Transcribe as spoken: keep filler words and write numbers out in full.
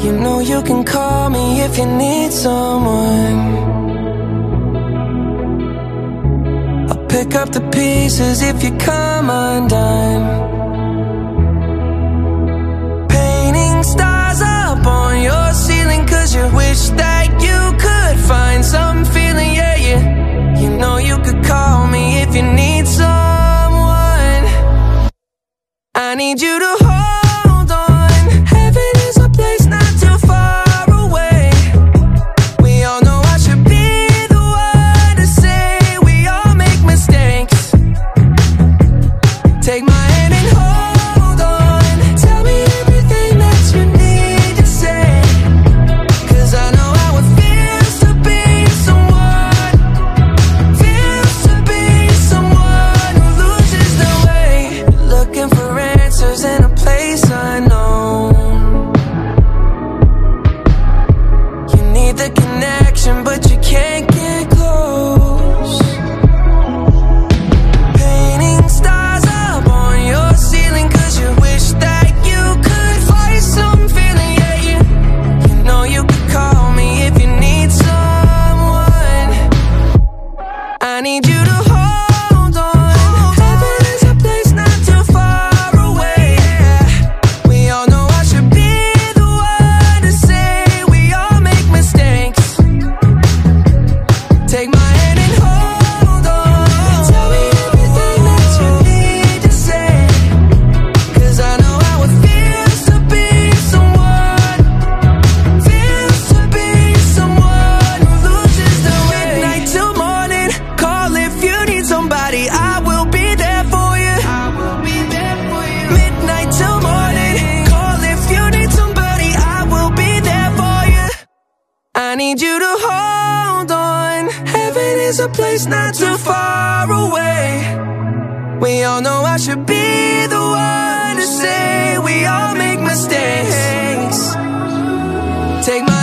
You know you can call me if you need someone. I'll pick up the pieces if you come undone. Painting stars up on your ceiling, cause you wish that you could find some feeling, yeah, yeah. You know you could call me if you need someone. I need you to hold on. Heaven is a place not too far away. We all know I should be the one to say we all make mistakes. Take my hand and hold on. Tell me everything that you need to say, cause I know how it feels to be someone, feels to be someone who loses their way. Looking for answers in a place unknown. You need the connection, but you can't get close. Painting stars up on your ceiling, cause you wish that you could find some feeling, yeah, yeah. You know you could call me if you need someone. I need you to hold on. Heaven is a place not too far away, yeah. We all know I should be the one to say we all make mistakes. Take my hand and hold on. Tell me everything that you need to say, cause I know how it feels to be someone, feels to be someone who loses their way. Midnight till morning, call if you need somebody. I will be there for you. I will be there for you. Midnight till morning, call if you need somebody. I will be there for you. I need you to hold on. Heaven is a place not too far away. We all know I should be the one to say we all make mistakes. Take my